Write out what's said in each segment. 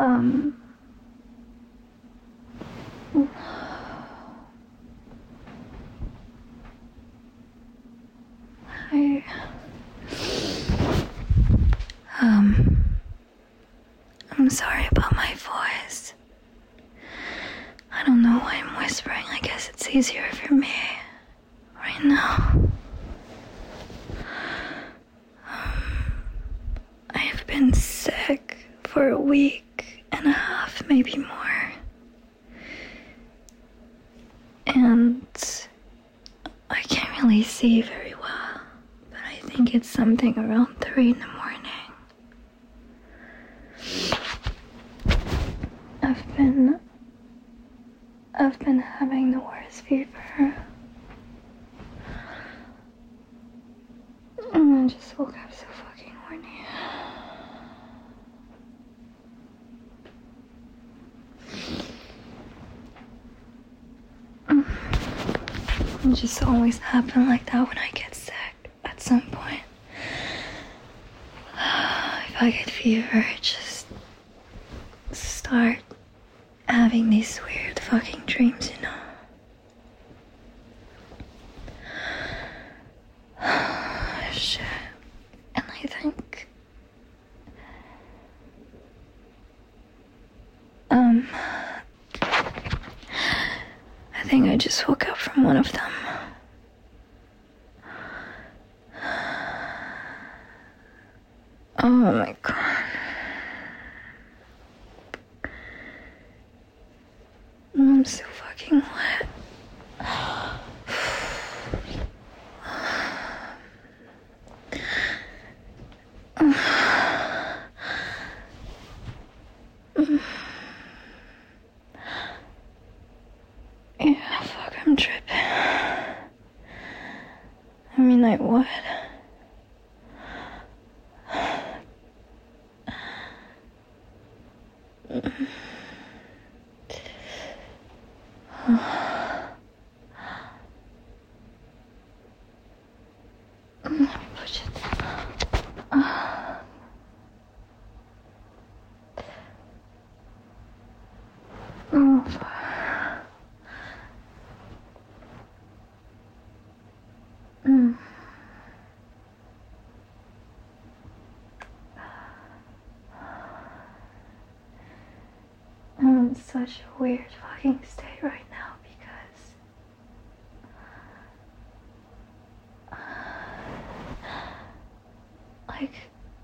Um, I, I'm sorry about my voice. I don't know why I'm whispering. I guess it's easier for me right now. I've been sick for a week and a half, maybe more. And I can't really see very well, but I think it's something around 3 in the morning. I've been having the worst fever. And I just woke up so fucking horny. It just always happens like that when I get sick at some point. If I get fever, I just start having these weird fucking dreams, you know. Shit. And I think I just woke up from one of them. Oh my god. I'm so fucking wet. Yeah, fuck, I'm tripping. I mean, I would. Let me push it. Oh, fuck. I'm in such a weird fucking state right now because like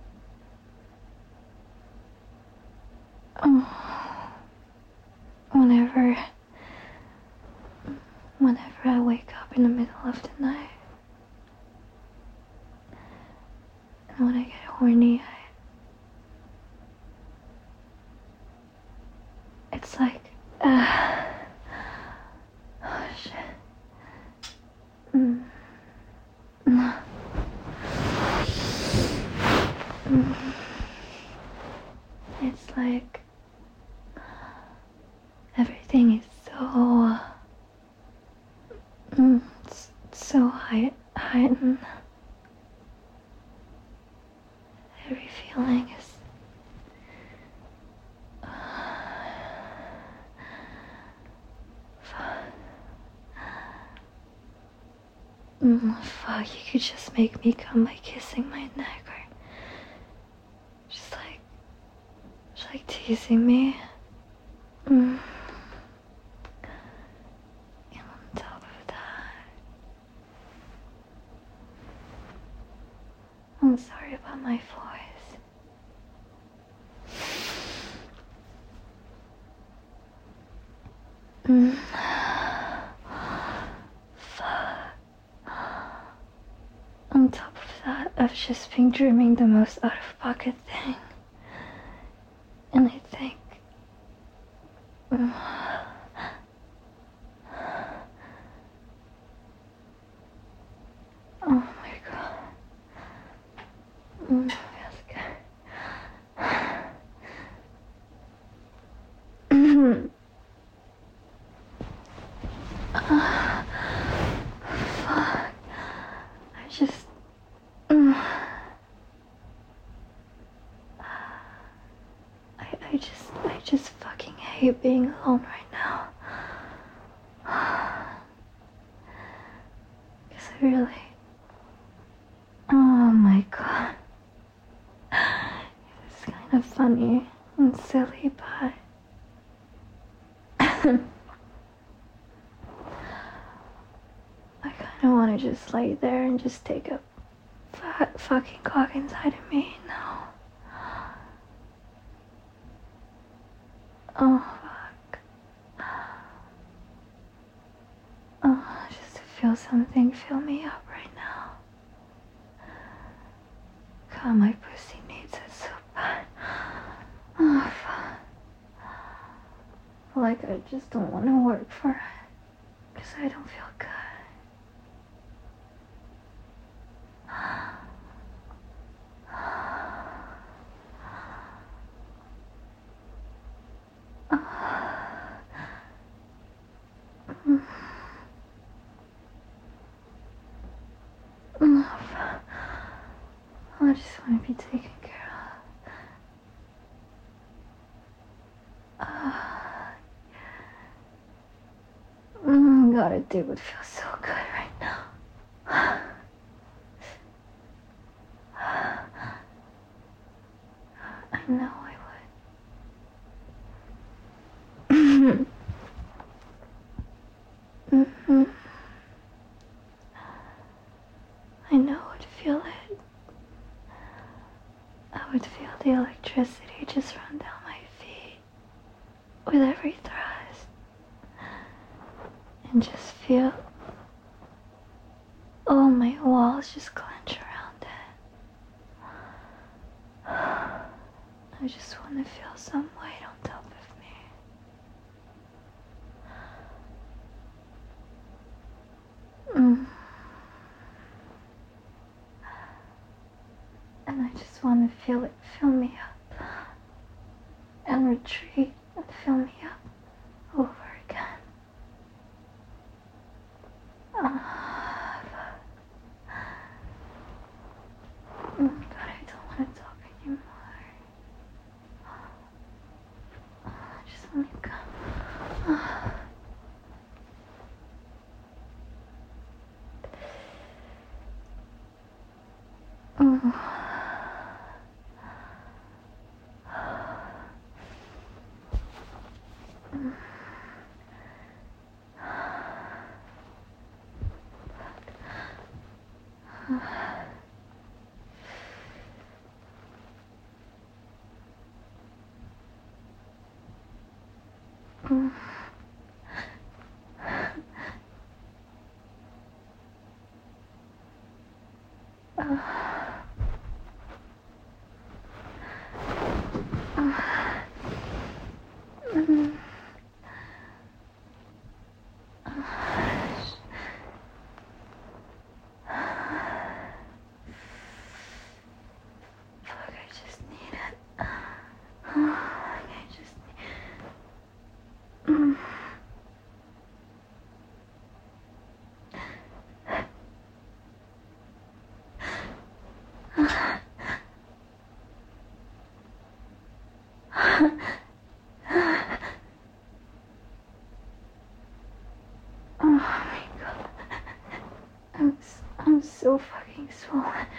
whenever I wake up in the middle of the night and when I get horny, it's like oh shit. It's like everything is so heightened. Every feeling is fuck, you could just make me come by kissing my neck or just like teasing me. And on top of that, I'm sorry about my voice. On top of that, I've just been dreaming the most out-of-pocket thing. And I think oh my god. Feels good. Fuck. I just I I just fucking hate being alone right now. Because I really... Oh my god. It's kind of funny and silly, but... I kind of want to just lay there and just take a fat fucking cock inside of me now. Oh, fuck. Oh, just to feel something fill me up right now. God, my pussy needs it so bad. Oh, fuck. Like, I just don't want to work for it. Because I don't feel good. I just want to be taken care of. God, a dick would feel so good right now. I know I would. I know I would feel it. I would feel the electricity just run down my feet with every thrust. And just feel all my walls just clench around it. I just want to feel some weight on top of me. And I just want to feel it fill me up and retreat and fill me up over again. God, I don't want to talk anymore. Just let me go. Oh my god. I'm so fucking swollen.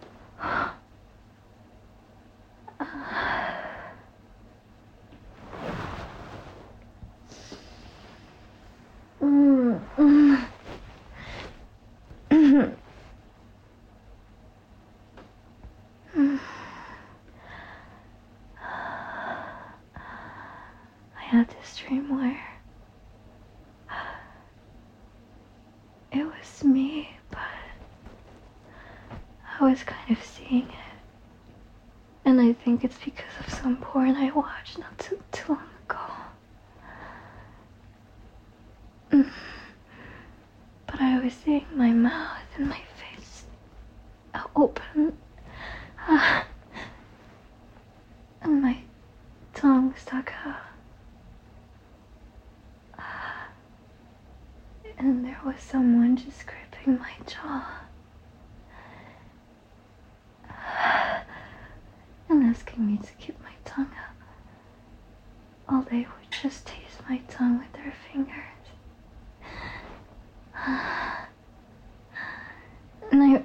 I had this dream where it was me, but I was kind of seeing it. And I think it's because of some porn I watched not too long ago. But I was seeing my mouth and my face open. And my tongue stuck out. And there was someone just gripping my jaw. And asking me to keep my tongue up. all they would just tease my tongue with their fingers. And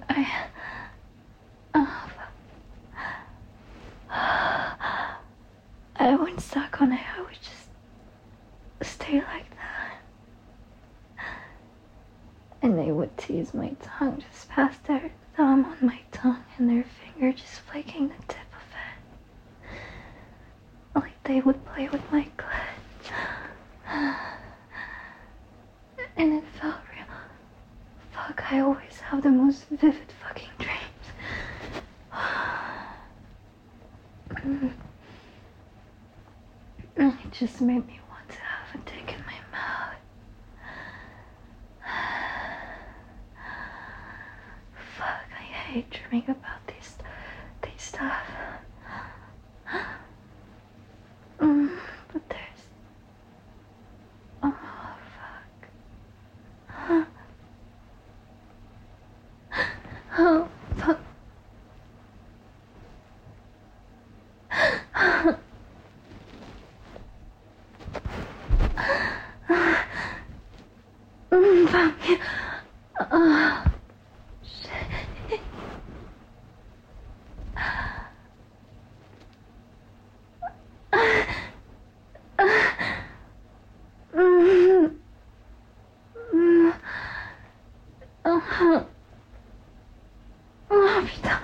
I wouldn't suck on it, I would just stay like that. And they would tease my tongue, just pass their thumb on my tongue and their finger just flicking the tip of it. Like they would play with my clit. And it felt real. Fuck, I always have the most vivid fucking dreams. And it just made me want to have a dick in my mouth. Fuck, I hate dreaming about these stuff. But there's... Oh, fuck. Oh, fuck. Fuck. Shit. Oh, putain.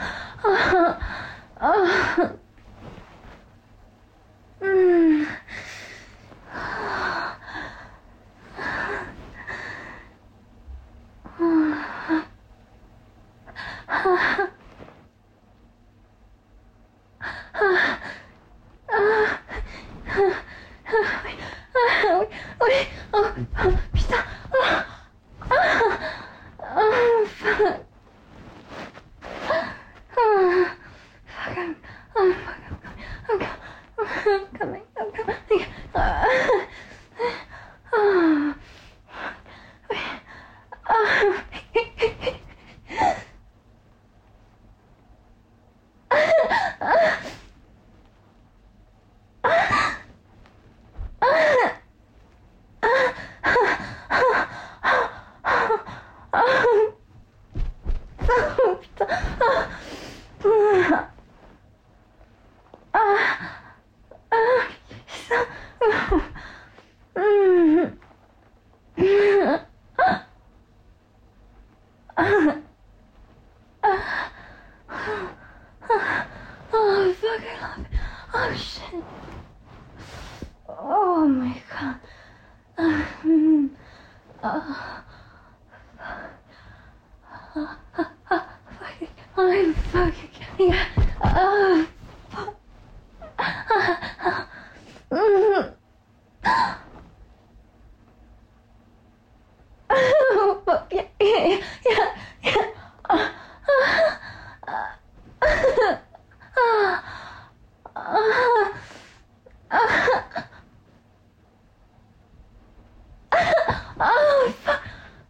Oh, fuck, I love it. Oh, shit. Oh, my God. I'm fucking kidding. Fuck. Oh, fuck. Yeah. Oh, fuck.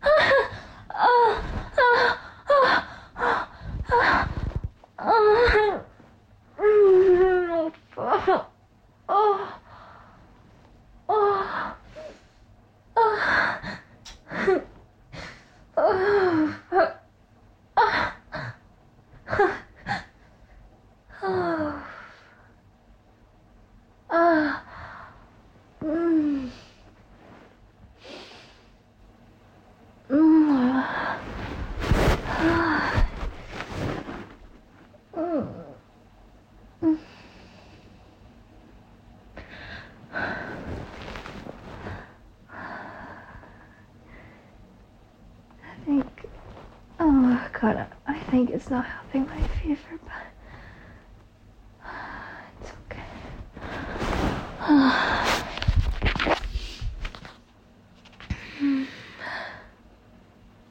God, I think it's not helping my fever, but it's okay.